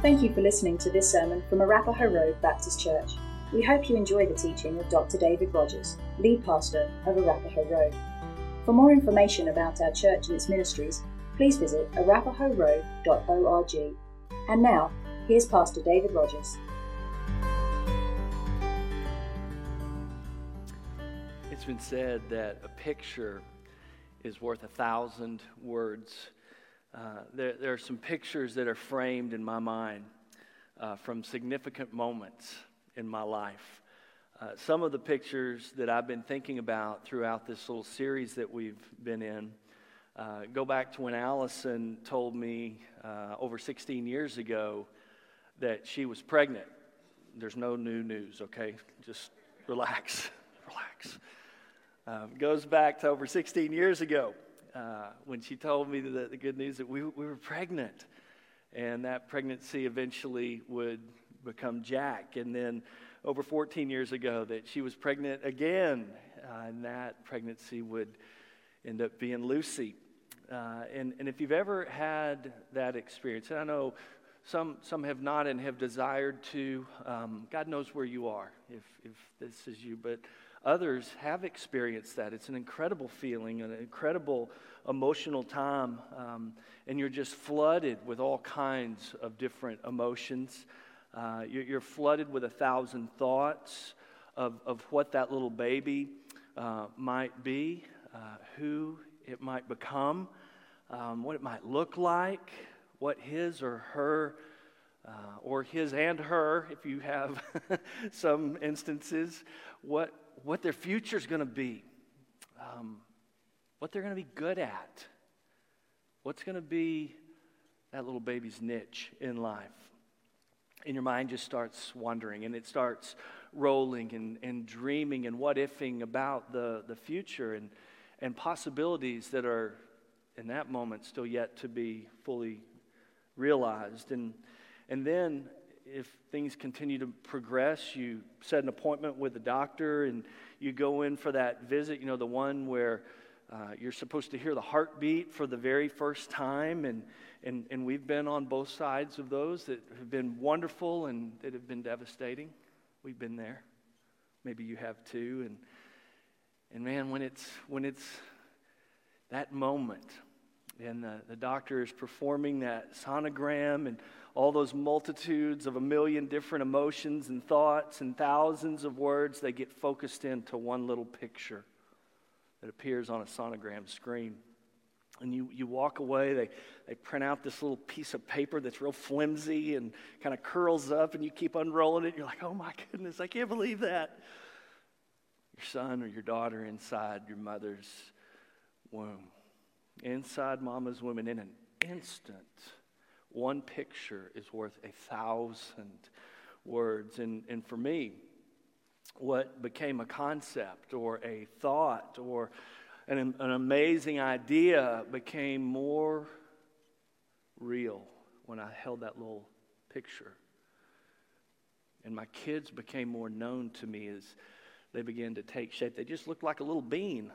Thank you for listening to this sermon from Arapahoe Road Baptist Church. We hope you enjoy the teaching of Dr. David Rogers, lead pastor of Arapahoe Road. For more information about our church and its ministries, please visit arapahoeroad.org. And now, here's Pastor David Rogers. It's been said that a picture is worth 1,000 words. There are some pictures that are framed in my mind from significant moments in my life. Some of the pictures that I've been thinking about throughout this little series that we've been in go back to when Allison told me over 16 years ago that she was pregnant. There's no new news, okay? Just relax. Goes back to over 16 years ago. When she told me the good news that we were pregnant, and that pregnancy eventually would become Jack, and then over 14 years ago that she was pregnant again, and that pregnancy would end up being Lucy. And if you've ever had that experience, and I know some have not and have desired to, God knows where you are if this is you, but others have experienced that. It's an incredible feeling, an incredible emotional time, and you're just flooded with all kinds of different emotions. You're flooded with 1,000 thoughts of what that little baby might be, who it might become, what it might look like, what his or her, or his and her, if you have some instances, what their future is going to be, what they're going to be good at, what's going to be that little baby's niche in life. And your mind just starts wandering, and it starts rolling and dreaming and what-ifing about the future and possibilities that are, in that moment, still yet to be fully realized. And then, if things continue to progress, you set an appointment with the doctor and you go in for that visit, the one where you're supposed to hear the heartbeat for the very first time. And we've been on both sides of those that have been wonderful and that have been devastating. We've been there. Maybe you have too. And man, when it's that moment and the doctor is performing that sonogram and all those multitudes of a million different emotions and thoughts and thousands of words, they get focused into one little picture that appears on a sonogram screen. And you walk away, they print out this little piece of paper that's real flimsy and kind of curls up, and you keep unrolling it, and you're like, oh my goodness, I can't believe that. Your son or your daughter inside your mother's womb. Inside mama's womb, and in an instant, one picture is worth 1,000 words. And for me, what became a concept or a thought or an amazing idea became more real when I held that little picture. And my kids became more known to me as they began to take shape. They just looked like a little bean.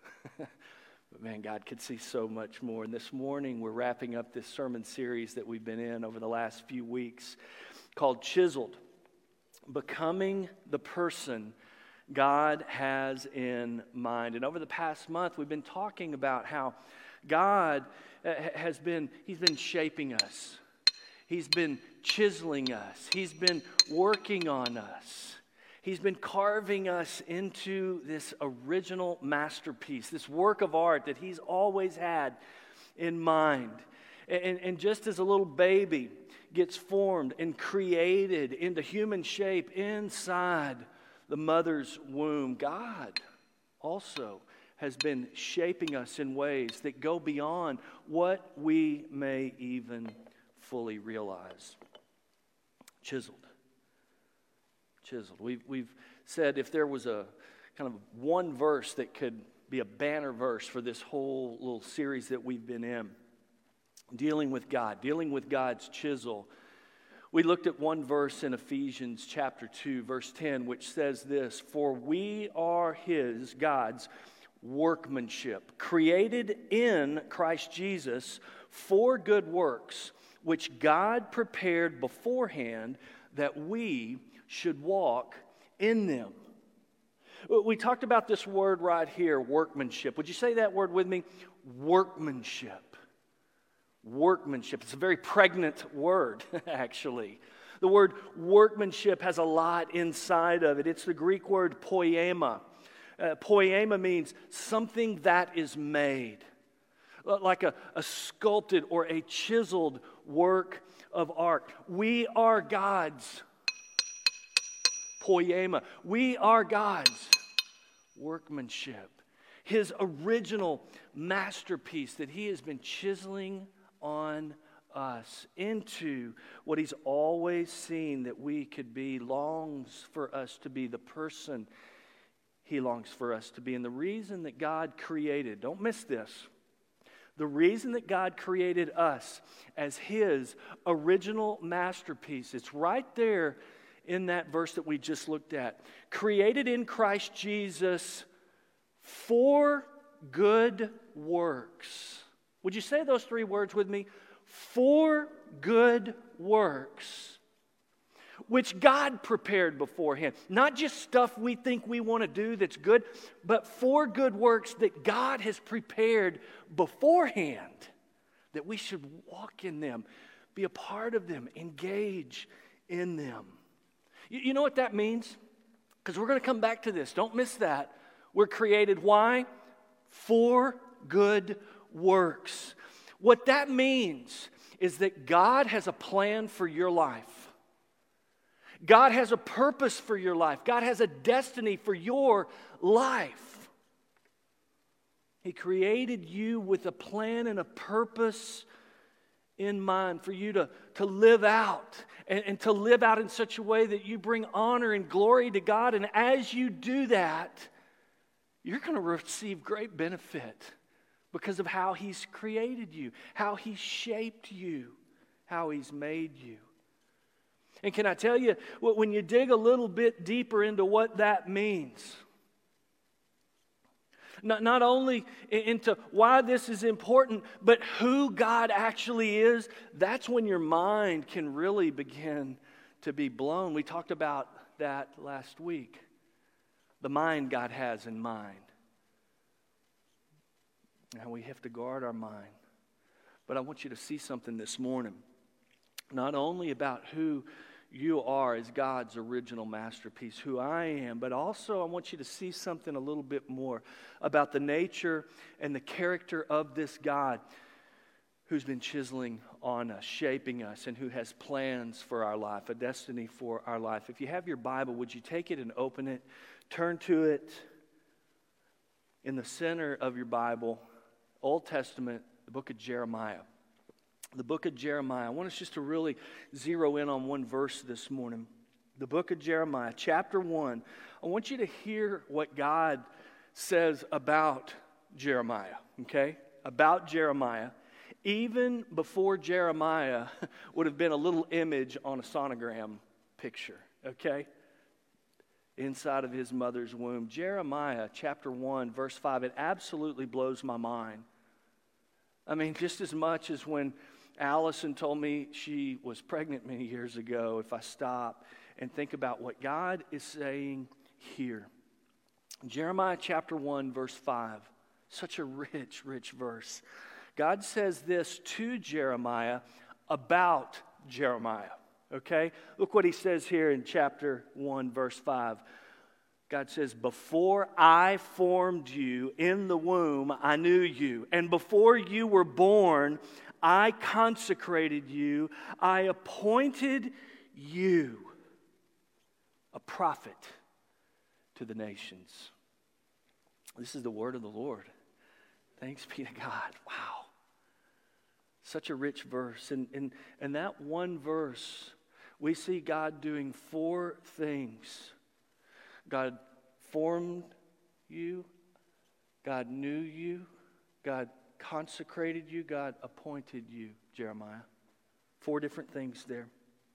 But man, God could see so much more. And this morning, we're wrapping up this sermon series that we've been in over the last few weeks called Chiseled, Becoming the Person God Has in Mind. And over the past month, we've been talking about how God He's been shaping us. He's been chiseling us. He's been working on us. He's been carving us into this original masterpiece, this work of art that He's always had in mind. And just as a little baby gets formed and created into human shape inside the mother's womb, God also has been shaping us in ways that go beyond what we may even fully realize. Chiseled. We've said if there was a kind of one verse that could be a banner verse for this whole little series that we've been in, dealing with God, dealing with God's chisel, we looked at one verse in Ephesians chapter 2, verse 10, which says this: "For we are His, God's, workmanship, created in Christ Jesus for good works, which God prepared beforehand that we should walk in them. We talked about this word right here, workmanship. Would you say that word with me? Workmanship. Workmanship. It's a very pregnant word, actually. The word workmanship has a lot inside of it. It's the Greek word poiema. Poiema means something that is made, like a sculpted or a chiseled work of art. We are God's poiema. We are God's workmanship. His original masterpiece that He has been chiseling on us into what He's always seen that we could be, longs for us to be the person He longs for us to be. And the reason that God created, don't miss this, the reason that God created us as His original masterpiece, it's right there in that verse that we just looked at. Created in Christ Jesus for good works. Would you say those three words with me? For good works, which God prepared beforehand. Not just stuff we think we want to do that's good, but for good works that God has prepared beforehand, that we should walk in them, be a part of them, engage in them. You know what that means? Because we're going to come back to this. Don't miss that. We're created, why? For good works. What that means is that God has a plan for your life. God has a purpose for your life. God has a destiny for your life. He created you with a plan and a purpose in mind for you to live out and to live out in such a way that you bring honor and glory to God. And as you do that, you're going to receive great benefit because of how He's created you, how He's shaped you, how He's made you. And can I tell you, when you dig a little bit deeper into what that means, not only into why this is important, but who God actually is, that's when your mind can really begin to be blown. We talked about that last week. The mind God has in mind. And we have to guard our mind. But I want you to see something this morning. Not only about who you are as God's original masterpiece, who I am, but also I want you to see something a little bit more about the nature and the character of this God who's been chiseling on us, shaping us, and who has plans for our life, a destiny for our life. If you have your Bible, would you take it and open it? Turn to it in the center of your Bible, Old Testament, the book of Jeremiah. The book of Jeremiah. I want us just to really zero in on one verse this morning. The book of Jeremiah, chapter 1. I want you to hear what God says about Jeremiah, okay? About Jeremiah. Even before Jeremiah would have been a little image on a sonogram picture, okay? Inside of his mother's womb. Jeremiah, chapter 1, verse 5. It absolutely blows my mind. I mean, just as much as when Allison told me she was pregnant many years ago, if I stop and think about what God is saying here. Jeremiah chapter 1, verse 5. Such a rich, rich verse. God says this to Jeremiah about Jeremiah. Okay? Look what He says here in chapter 1, verse 5. God says, before I formed you in the womb, I knew you. And before you were born, I consecrated you. I appointed you a prophet to the nations. This is the word of the Lord. Thanks be to God. Wow. Such a rich verse. And that one verse, we see God doing 4 things. God formed you. God knew you. God consecrated you. God appointed you, Jeremiah. 4 different things there.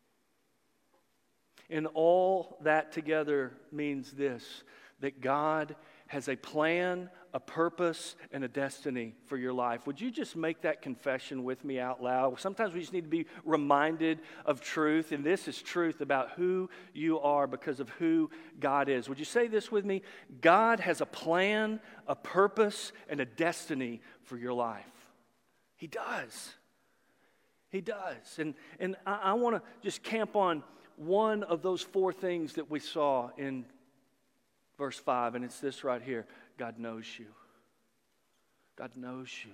And all that together means this, that God has a plan, a purpose, and a destiny for your life. Would you just make that confession with me out loud? Sometimes we just need to be reminded of truth, and this is truth about who you are because of who God is. Would you say this with me? God has a plan, a purpose, and a destiny for your life. He does. He does. And I want to just camp on one of those four things that we saw in verse 5, and it's this right here. God knows you. God knows you.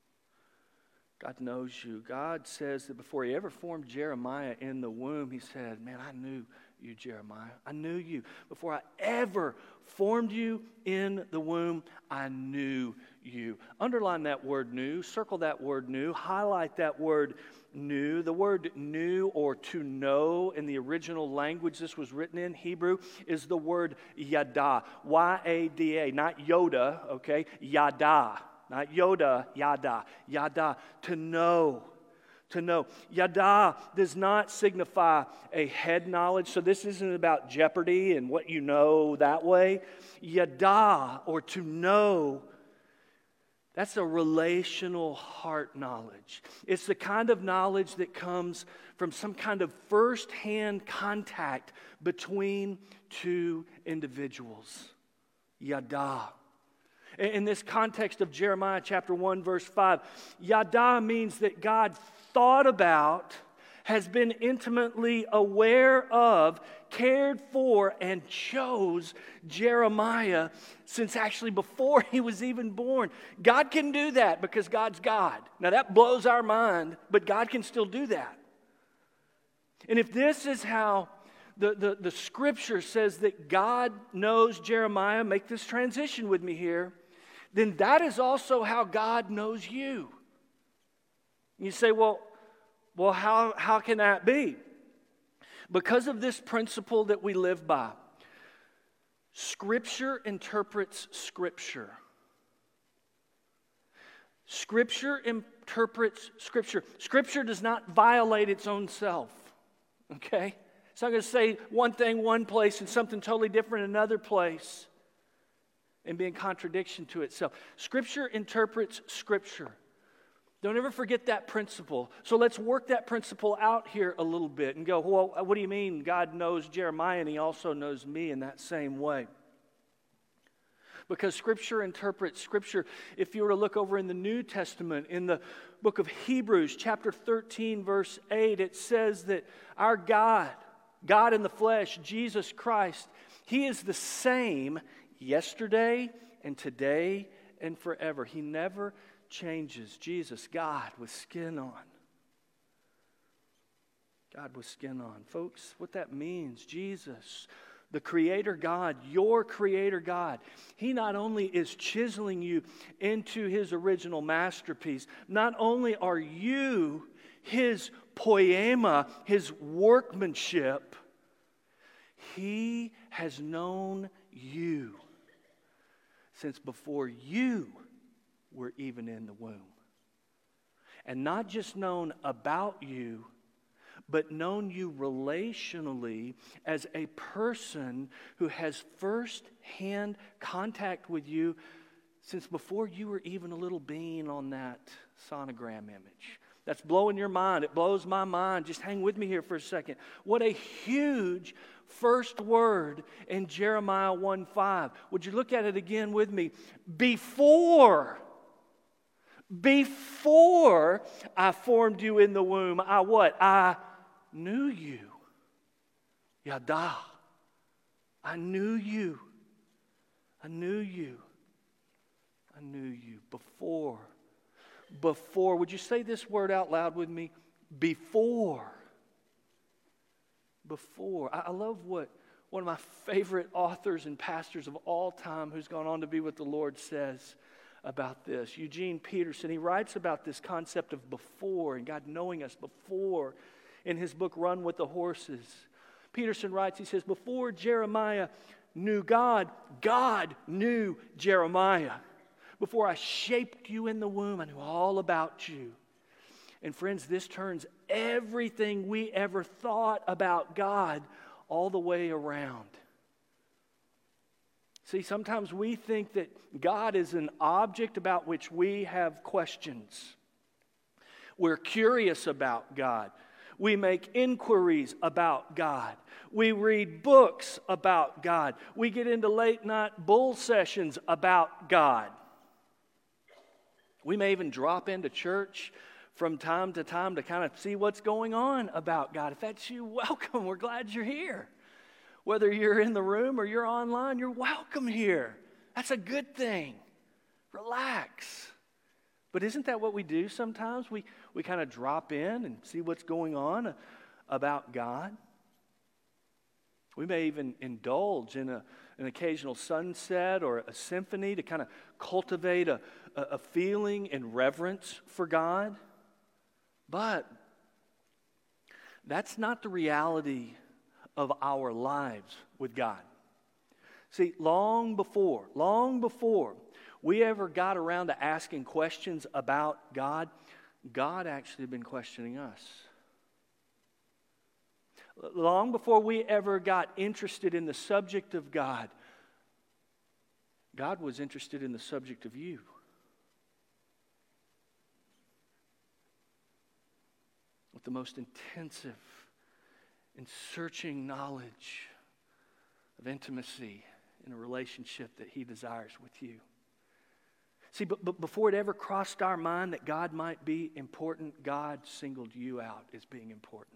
God knows you. God says that before he ever formed Jeremiah in the womb, he said, man, I knew you, Jeremiah. I knew you. Before I ever formed you in the womb, I knew you. Underline that word knew. Circle that word knew. Highlight that word knew. The word knew or to know in the original language this was written in, Hebrew, is the word yada. Y-A-D-A. Not Yoda, okay? Yada. Not Yoda, yada. Yada. To know. To know. Yada does not signify a head knowledge, so this isn't about Jeopardy and what you know that way. Yada, or to know, that's a relational heart knowledge. It's the kind of knowledge that comes from some kind of first-hand contact between two individuals. Yada. In this context of Jeremiah chapter 1, verse 5, yada means that God thought about, has been intimately aware of, cared for, and chose Jeremiah since actually before he was even born. God can do that because God's God. Now that blows our mind, but God can still do that. And if this is how the scripture says that God knows Jeremiah, make this transition with me here, then that is also how God knows you. You say, well, how can that be? Because of this principle that we live by. Scripture interprets Scripture. Scripture interprets Scripture. Scripture does not violate its own self. Okay? It's not going to say one thing one place and something totally different another place and be in contradiction to itself. Scripture interprets Scripture. Don't ever forget that principle. So let's work that principle out here a little bit and go, well, what do you mean God knows Jeremiah and he also knows me in that same way? Because Scripture interprets Scripture. If you were to look over in the New Testament, in the book of Hebrews, chapter 13, verse 8, it says that our God, God in the flesh, Jesus Christ, he is the same yesterday and today and forever. He never changes. Jesus, God with skin on. God with skin on. Folks, what that means, Jesus, the Creator God, your Creator God, he not only is chiseling you into his original masterpiece, not only are you his poema, his workmanship, he has known you since before you were even in the womb. And not just known about you, but known you relationally as a person who has first-hand contact with you since before you were even a little bean on that sonogram image. That's blowing your mind. It blows my mind. Just hang with me here for a second. What a huge first word in Jeremiah 1:5. Would you look at it again with me? Before I formed you in the womb, I what? I knew you. Yada. I knew you. I knew you. I knew you. Before. Would you say this word out loud with me? Before. I love what one of my favorite authors and pastors of all time who's gone on to be with the Lord says about this. Eugene Peterson, he writes about this concept of before and God knowing us before in his book, Run with the Horses. Peterson writes, he says, before Jeremiah knew God, God knew Jeremiah. Before I shaped you in the womb, I knew all about you. And friends, this turns everything we ever thought about God all the way around. See, sometimes we think that God is an object about which we have questions. We're curious about God. We make inquiries about God. We read books about God. We get into late-night bull sessions about God. We may even drop into church from time to time to kind of see what's going on about God. If that's you, welcome. We're glad you're here. Whether you're in the room or you're online, you're welcome here. That's a good thing. Relax. But isn't that what we do sometimes? We kind of drop in and see what's going on about God. We may even indulge in an occasional sunset or a symphony to kind of cultivate a feeling and reverence for God. But that's not the reality of our lives with God. See, long before we ever got around to asking questions about God, God actually had been questioning us. Long before we ever got interested in the subject of God, God was interested in the subject of you. With the most intensive and searching knowledge of intimacy in a relationship that He desires with you. See, but before it ever crossed our mind that God might be important, God singled you out as being important.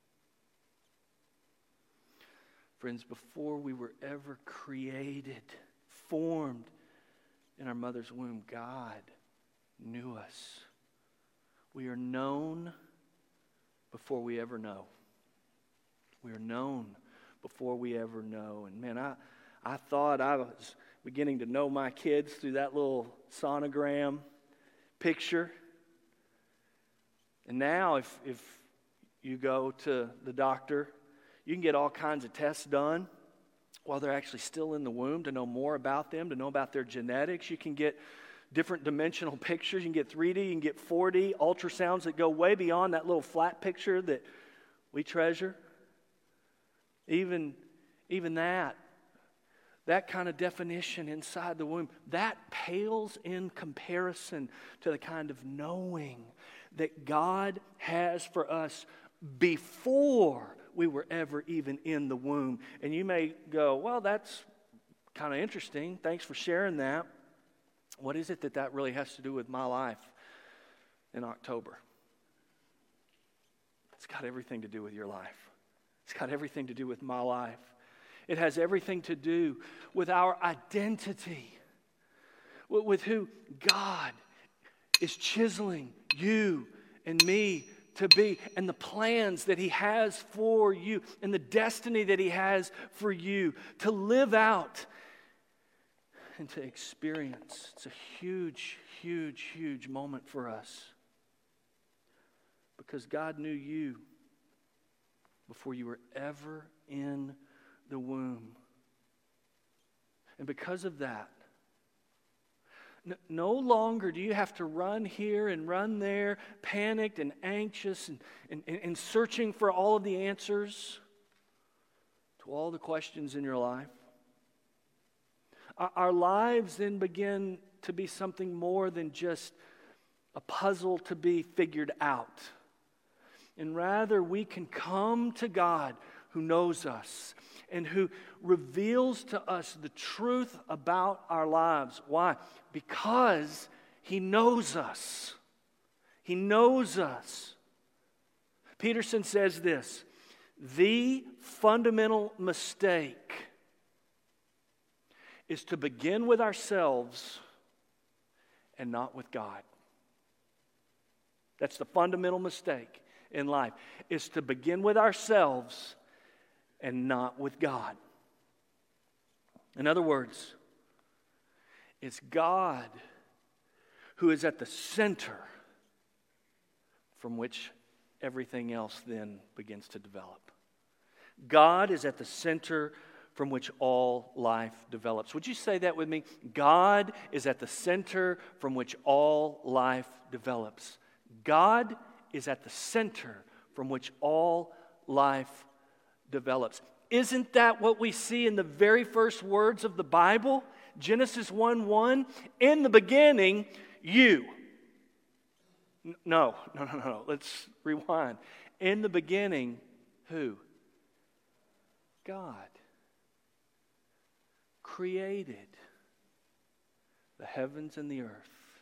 Friends, before we were ever created, formed in our mother's womb, God knew us. We are known before we ever know. We are known before we ever know. And man, I thought I was beginning to know my kids through that little sonogram picture. And now if you go to the doctor, you can get all kinds of tests done while they're actually still in the womb to know more about them, to know about their genetics. You can get different dimensional pictures. You can get 3D, you can get 4D, ultrasounds that go way beyond that little flat picture that we treasure. Even that kind of definition inside the womb, that pales in comparison to the kind of knowing that God has for us before we were ever even in the womb. And you may go, well, that's kind of interesting. Thanks for sharing that. What is it that really has to do with my life in October? It's got everything to do with your life. It's got everything to do with my life. It has everything to do with our identity, with who God is chiseling you and me to be, and the plans that He has for you, and the destiny that He has for you to live out and to experience. It's a huge, huge, huge moment for us, because God knew you before you were ever in the womb. And because of that, no longer do you have to run here and run there, panicked and anxious and searching for all of the answers to all the questions in your life. Our lives then begin to be something more than just a puzzle to be figured out. And rather, we can come to God who knows us and who reveals to us the truth about our lives. Why? Because He knows us. He knows us. Peterson says this: the fundamental mistake is to begin with ourselves and not with God. That's the fundamental mistake in life, is to begin with ourselves and not with God. In other words, it's God who is at the center from which everything else then begins to develop. God is at the center from which all life develops. Would you say that with me? God is at the center from which all life develops. God is at the center from which all life develops. Isn't that what we see in the very first words of the Bible? Genesis 1:1, in the beginning, you. No. Let's rewind. In the beginning, who? God created the heavens and the earth.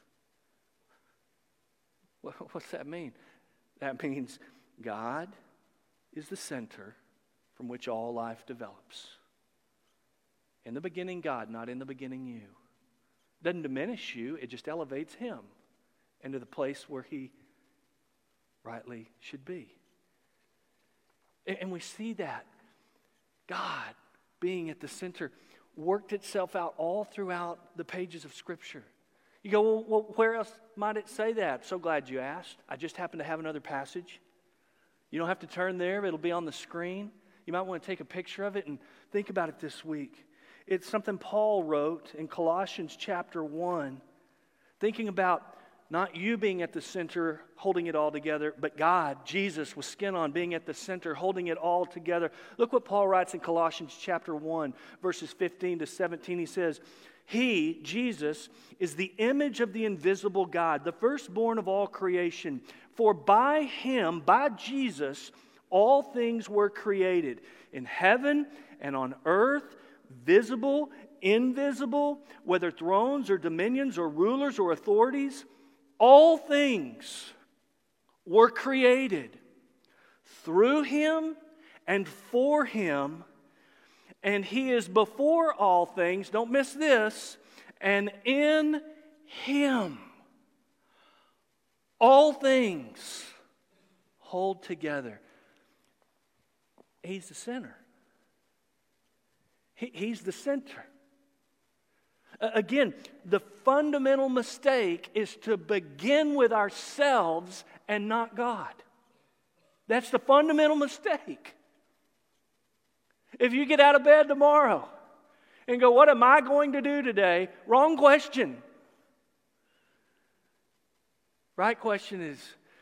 What's that mean? That means God is the center from which all life develops. In the beginning, God, not in the beginning, you. Doesn't diminish you, it just elevates Him into the place where He rightly should be. And we see that God being at the center worked itself out all throughout the pages of Scripture. You go, well, where else might it say that? So glad you asked. I just happen to have another passage. You don't have to turn there. It'll be on the screen. You might want to take a picture of it and think about it this week. It's something Paul wrote in Colossians chapter 1, thinking about not you being at the center, holding it all together, but God, Jesus, with skin on, being at the center, holding it all together. Look what Paul writes in Colossians chapter 1, verses 15 to 17. He says, He, Jesus, is the image of the invisible God, the firstborn of all creation. For by Him, by Jesus, all things were created, in heaven and on earth, visible, invisible, whether thrones or dominions or rulers or authorities. All things were created through Him and for Him, and He is before all things, don't miss this, and in Him all things hold together. He's the center. He's the center. Again, the fundamental mistake is to begin with ourselves and not God. That's the fundamental mistake. If you get out of bed tomorrow and go, what am I going to do today? Wrong question. Right question is,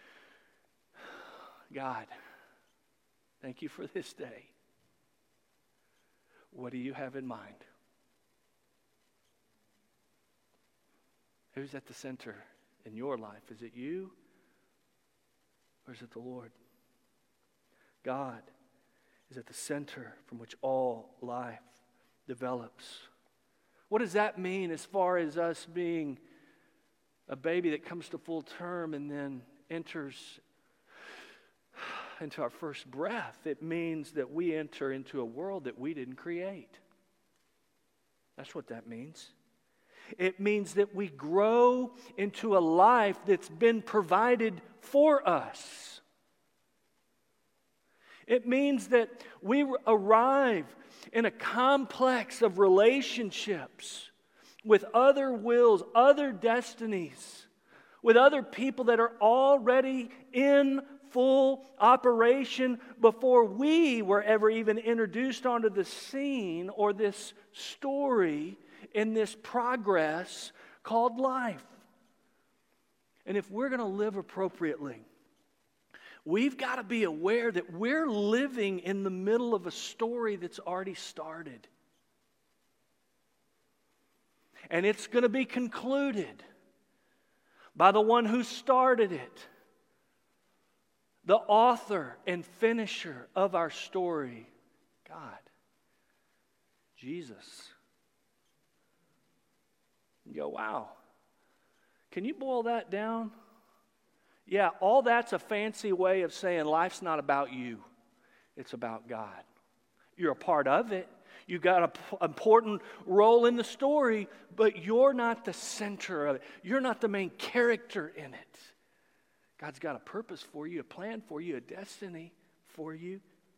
God, thank you for this day. What do you have in mind? Who's at the center in your life? Is it you or is it the Lord? God is at the center from which all life develops. What does that mean as far as us being a baby that comes to full term and then enters into our first breath? It means that we enter into a world that we didn't create. That's what that means. It means that we grow into a life that's been provided for us. It means that we arrive in a complex of relationships with other wills, other destinies, with other people that are already in full operation before we were ever even introduced onto the scene or this story in this progress called life. And if we're going to live appropriately, we've got to be aware that we're living in the middle of a story that's already started. And it's going to be concluded by the one who started it, the author and finisher of our story, God, Jesus. You go, wow. Can you boil that down? Yeah, all that's a fancy way of saying life's not about you. It's about God. You're a part of it. You've got an important role in the story, but you're not the center of it. You're not the main character in it. God's got a purpose for you, a plan for you, a destiny for you.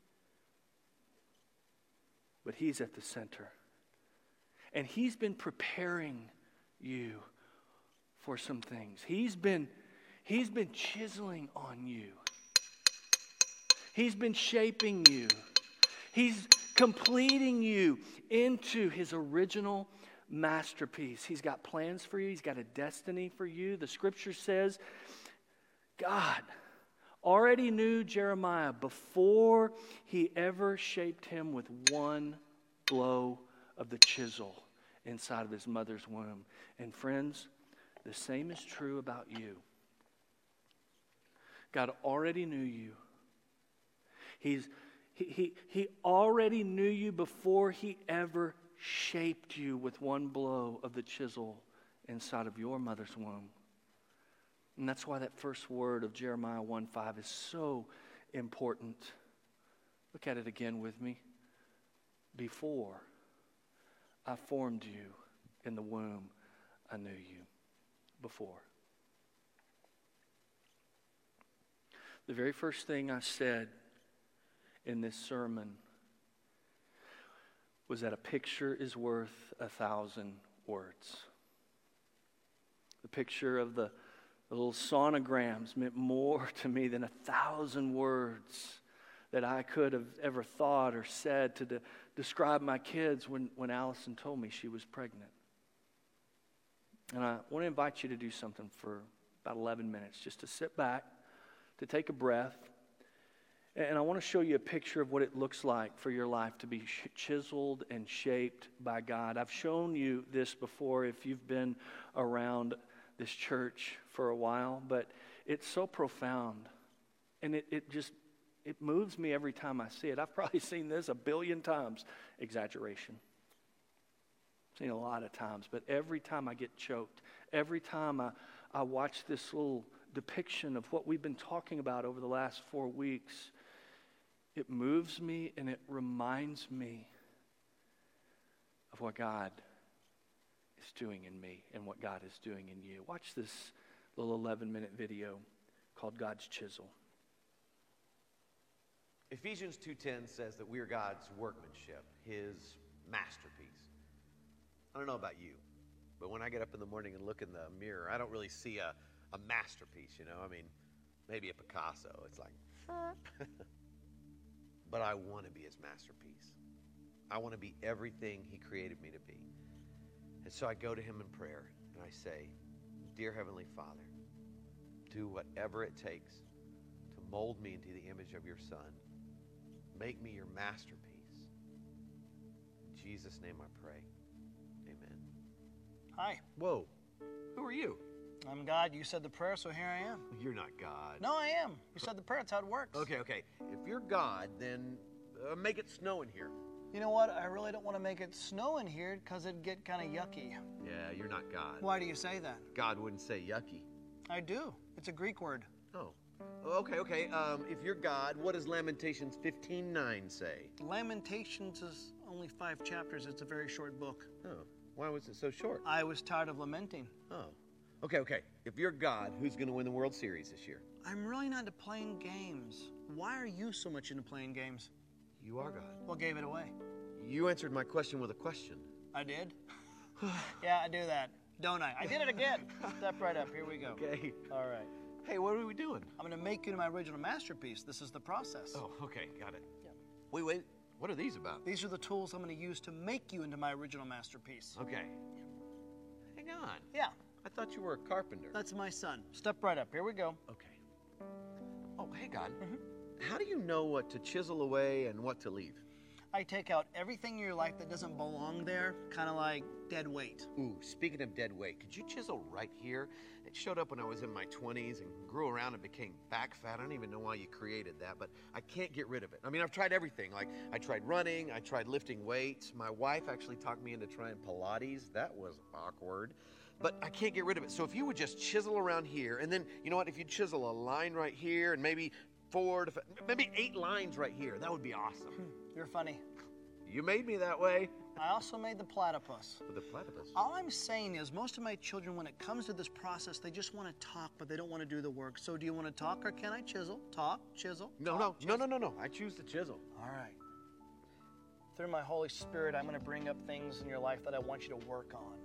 But He's at the center. And He's been preparing you for some things. He's been chiseling on you. He's been shaping you. He's completing you into His original masterpiece. He's got plans for you. He's got a destiny for you. The Scripture says, God already knew Jeremiah before he ever shaped him with one blow of the chisel inside of his mother's womb. And friends, the same is true about you. God already knew you. He already knew you before he ever shaped you with one blow of the chisel inside of your mother's womb. And that's why that first word of Jeremiah 1:5 is so important. Look at it again with me. Before I formed you in the womb, I knew you. Before. The very first thing I said in this sermon was that a picture is worth 1,000 words. The picture of the little sonograms meant more to me than 1,000 words that I could have ever thought or said to describe my kids when Allison told me she was pregnant. And I want to invite you to do something for about 11 minutes, just to sit back, to take a breath. And I want to show you a picture of what it looks like for your life to be chiseled and shaped by God. I've shown you this before if you've been around this church for a while, but it's so profound. And it moves me every time I see it. I've probably seen this 1 billion times. Exaggeration. Seen a lot of times, but every time I get choked, every time I watch this little depiction of what we've been talking about over the last 4 weeks, it moves me and it reminds me of what God is doing in me and what God is doing in you. Watch this little 11-minute video called God's Chisel. Ephesians 2:10 says that we are God's workmanship, His masterpiece. I don't know about you, but when I get up in the morning and look in the mirror, I don't really see a masterpiece, you know? I mean, maybe a Picasso. It's like, but I want to be His masterpiece. I want to be everything He created me to be. And so I go to Him in prayer and I say, Dear Heavenly Father, do whatever it takes to mold me into the image of your Son. Make me your masterpiece. In Jesus' name I pray. Amen. Hi, Whoa. Who are you? I'm God. You said the prayer, so here I am. You're not God. No, I am. You said the prayer. That's how it works. Okay. If you're God, then make it snow in here. You know what? I really don't want to make it snow in here because it'd get kind of yucky. Yeah, you're not God. Why do you say that? God wouldn't say yucky. I do. It's a Greek word. Oh. Okay. If you're God, what does Lamentations 15:9 say? Lamentations is only 5 chapters. It's a very short book. Oh. Why was it so short? I was tired of lamenting. Oh. Okay. If you're God, who's going to win the World Series this year? I'm really not into playing games. Why are you so much into playing games? You are God. What gave it away? You answered my question with a question. I did? Yeah, I do that, don't I? I did it again. Step right up. Here we go. Okay. All right. Hey, what are we doing? I'm going to make you into my original masterpiece. This is the process. Oh, okay. Got it. Yeah. Wait. What are these about? These are the tools I'm going to use to make you into my original masterpiece. Okay. Hang on. Yeah, I thought you were a carpenter. that's my son. Step right up. Here we go. Okay. Oh, hey, God. How do you know what to chisel away and what to leave? I take out everything in your life that doesn't belong there, kind of like dead weight. Ooh, speaking of dead weight, could you chisel right here? It showed up when I was in my 20s and grew around and became back fat. I don't even know why you created that, but I can't get rid of it. I mean, I've tried everything. Like, I tried running, I tried lifting weights. My wife actually talked me into trying Pilates. That was awkward. But I can't get rid of it. So if you would just chisel around here, and then, you know what, if you chisel a line right here, and maybe 8 lines right here, that would be awesome. You're funny. You made me that way. I also made the platypus. With a platypus. All I'm saying is most of my children, when it comes to this process, they just want to talk, but they don't want to do the work. So do you want to talk or can I chisel? Talk, chisel. No. I choose to chisel. All right. Through my Holy Spirit, I'm going to bring up things in your life that I want you to work on.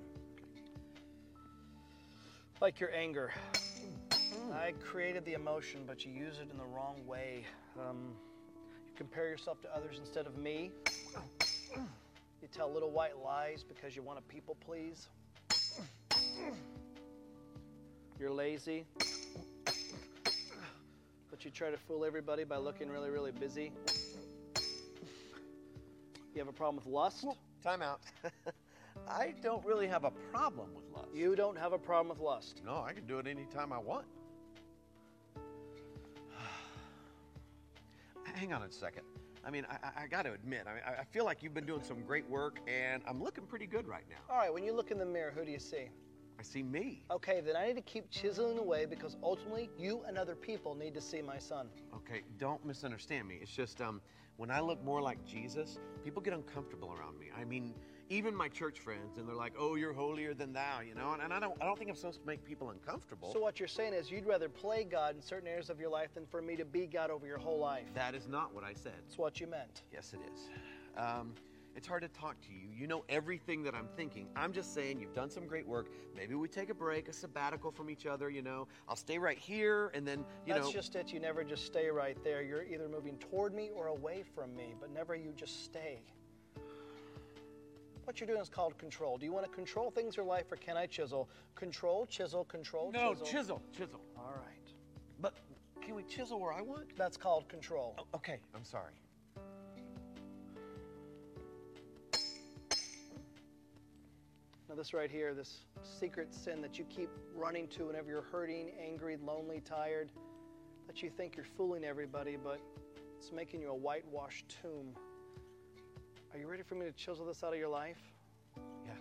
Like your anger. I created the emotion, but you use it in the wrong way. You compare yourself to others instead of me. You tell little white lies because you want to people please. You're lazy, but Don't you try to fool everybody by looking really, really busy? You have a problem with lust? Time out. I don't really have a problem with lust. You don't have a problem with lust. No, I can do it anytime I want. Hang on a second. I mean, I got to admit, I feel like you've been doing some great work, and I'm looking pretty good right now. All right, when you look in the mirror, who do you see? I see me. Okay, then I need to keep chiseling away because ultimately you and other people need to see my son. Okay, don't misunderstand me. It's just when I look more like Jesus, people get uncomfortable around me. I mean, even my church friends, and they're like, "Oh, you're holier than thou," you know. And I don't think I'm supposed to make people uncomfortable. So what you're saying is you'd rather play God in certain areas of your life than for me to be God over your whole life. That is not what I said. That's what you meant. Yes, it is. It's hard to talk to you. You know everything that I'm thinking. I'm just saying you've done some great work. Maybe we take a break, a sabbatical from each other, you know. I'll stay right here, and then, That's just it. You never just stay right there. You're either moving toward me or away from me, but never you just stay. What you're doing is called control. Do you want to control things in your life, or can I chisel? Control, chisel, control, No, chisel. chisel. All right. But can we chisel where I want? That's called control. Oh, okay, I'm sorry. Now this right here, this secret sin that you keep running to whenever you're hurting, angry, lonely, tired, that you think you're fooling everybody, but it's making you a whitewashed tomb. Are you ready for me to chisel this out of your life? Yeah.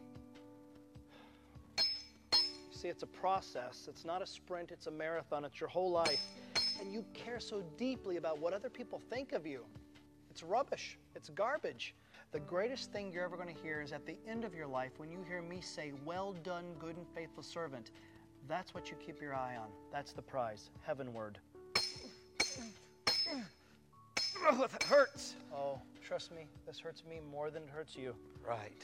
You see, it's a process. It's not a sprint, it's a marathon. It's your whole life. And you care so deeply about what other people think of you. It's rubbish. It's garbage. The greatest thing you're ever going to hear is at the end of your life when you hear me say, "Well done, good and faithful servant." That's what you keep your eye on. That's the prize, heavenward. Oh, that hurts. Oh, trust me, this hurts me more than it hurts you. Right.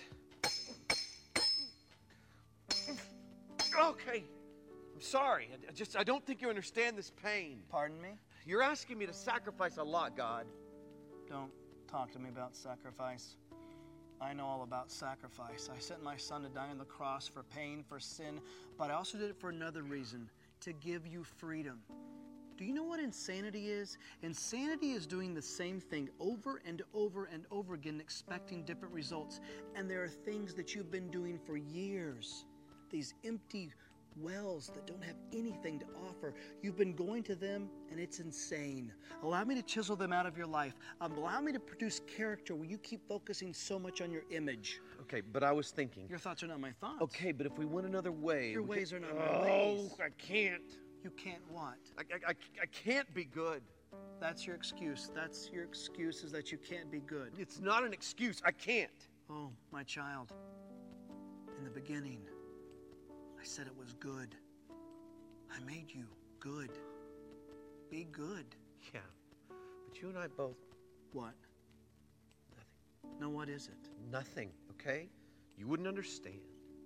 Okay. I'm sorry. I don't think you understand this pain. Pardon me? You're asking me to sacrifice a lot, God. Don't talk to me about sacrifice. I know all about sacrifice. I sent my son to die on the cross for pain, for sin, but I also did it for another reason, to give you freedom. Do you know what insanity is? Insanity is doing the same thing over and over and over again, expecting different results. And there are things that you've been doing for years, these empty wells that don't have anything to offer. You've been going to them, and it's insane. Allow me to chisel them out of your life. Allow me to produce character where you keep focusing so much on your image. Okay, but I was thinking. Your thoughts are not my thoughts. Okay, but if we went another way. Your ways are not my ways. Oh, I can't. You can't what? I can't be good. That's your excuse. That's your excuse, is that you can't be good. It's not an excuse. I can't. Oh, my child. In the beginning, I said it was good. I made you good. Be good. Yeah, but you and I both. What? Nothing. No, what is it? Nothing, okay? You wouldn't understand.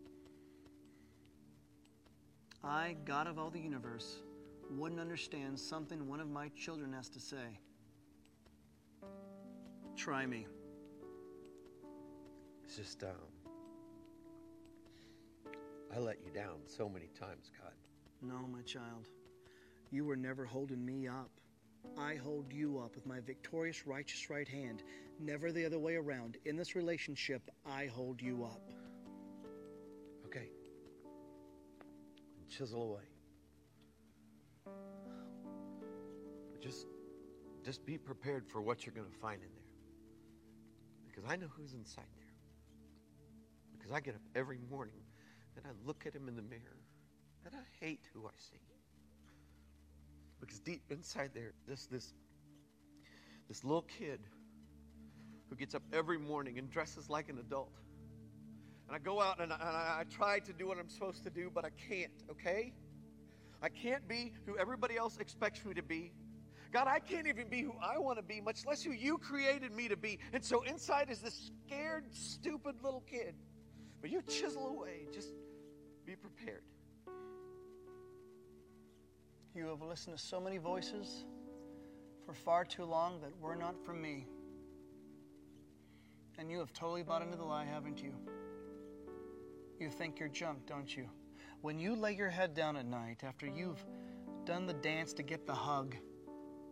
I, God of all the universe, wouldn't understand something one of my children has to say. Try me. It's just, I let you down so many times, God. No, my child. You were never holding me up. I hold you up with my victorious, righteous right hand. Never the other way around. In this relationship, I hold you up. Okay. Chisel away. Just be prepared for what you're going to find in there. Because I know who's inside there. Because I get up every morning and I look at him in the mirror and I hate who I see. Because deep inside there, this little kid who gets up every morning and dresses like an adult. And I go out and I try to do what I'm supposed to do, but I can't, okay? I can't be who everybody else expects me to be. God, I can't even be who I want to be, much less who you created me to be. And so inside is this scared, stupid little kid. But you chisel away. Just be prepared. You have listened to so many voices for far too long that were not from me. And you have totally bought into the lie, haven't you? You think you're junk, don't you? When you lay your head down at night after you've done the dance to get the hug,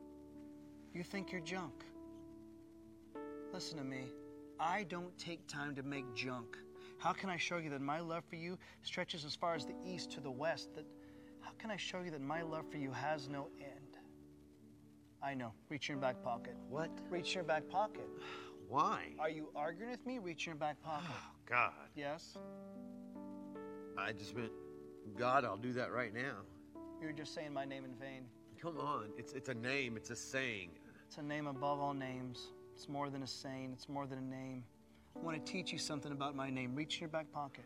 You think you're junk. Listen to me. I don't take time to make junk. How can I show you that my love for you stretches as far as the east to the west? How can I show you that my love for you has no end? I know. Reach in your back pocket. What? Reach in your back pocket. Why? Are you arguing with me? Reach in your back pocket. Oh, God. Yes? I just meant, God, I'll do that right now. You're just saying my name in vain. Come on. It's a name. It's a saying. It's a name above all names. It's more than a saying. It's more than a name. I want to teach you something about my name. Reach in your back pocket.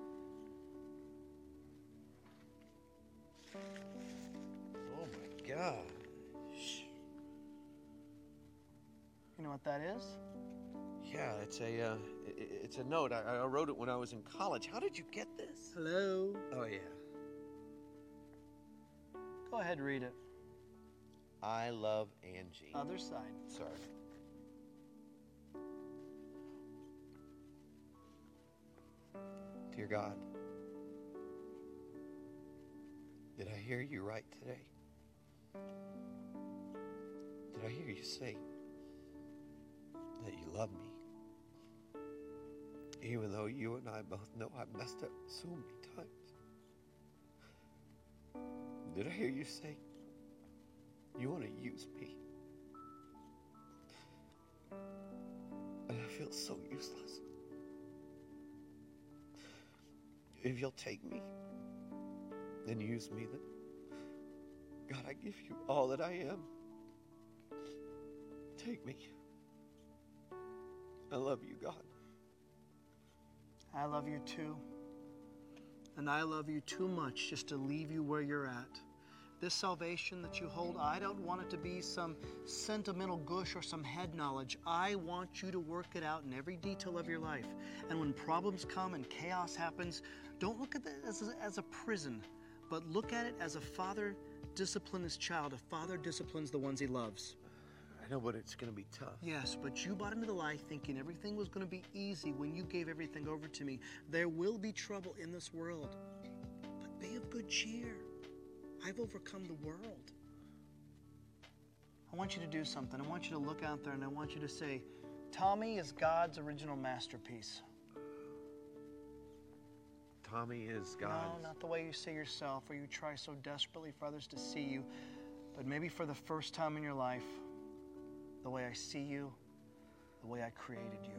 Oh, my gosh. You know what that is? Yeah, it's a note. I wrote it when I was in college. How did you get this? Hello? Oh, yeah. Go ahead, read it. I love Angie. Other side. Sorry. Dear God, did I hear you right today? Did I hear you say that you love me? Even though you and I both know I've messed up so many times. Did I hear you say you want to use me? And I feel so useless. If you'll take me and use me, then God, I give you all that I am. Take me. I love you, God. I love you too. And I love you too much just to leave you where you're at. This salvation that you hold, I don't want it to be some sentimental gush or some head knowledge. I want you to work it out in every detail of your life. And when problems come and chaos happens, don't look at it as a prison, but look at it as a father disciplines his child. A father disciplines the ones he loves. I know, but it's going to be tough. Yes, but you bought into the lie thinking everything was going to be easy when you gave everything over to me. There will be trouble in this world, but be of good cheer. I've overcome the world. I want you to do something. I want you to look out there and I want you to say, Tommy is God's original masterpiece. Tommy is God's... No, not the way you see yourself or you try so desperately for others to see you, but maybe for the first time in your life, the way I see you, the way I created you.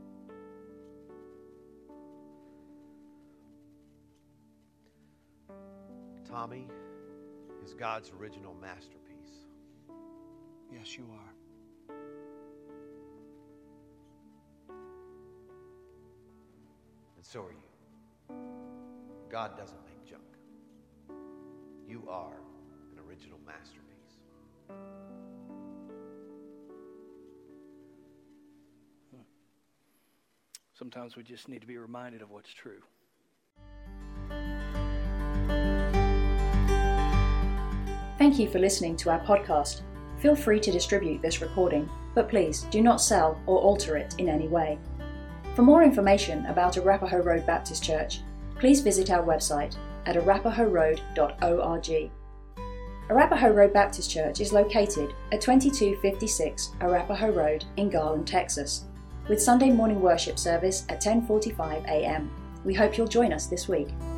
Tommy is God's original masterpiece. Yes, you are. And so are you. God doesn't make junk. You are an original masterpiece. Sometimes we just need to be reminded of what's true. Thank you for listening to our podcast. Feel free to distribute this recording, but please do not sell or alter it in any way. For more information about Arapahoe Road Baptist Church, please visit our website at arapahoeroad.org. Arapahoe Road Baptist Church is located at 2256 Arapahoe Road in Garland, Texas, with Sunday morning worship service at 10:45 a.m. We hope you'll join us this week.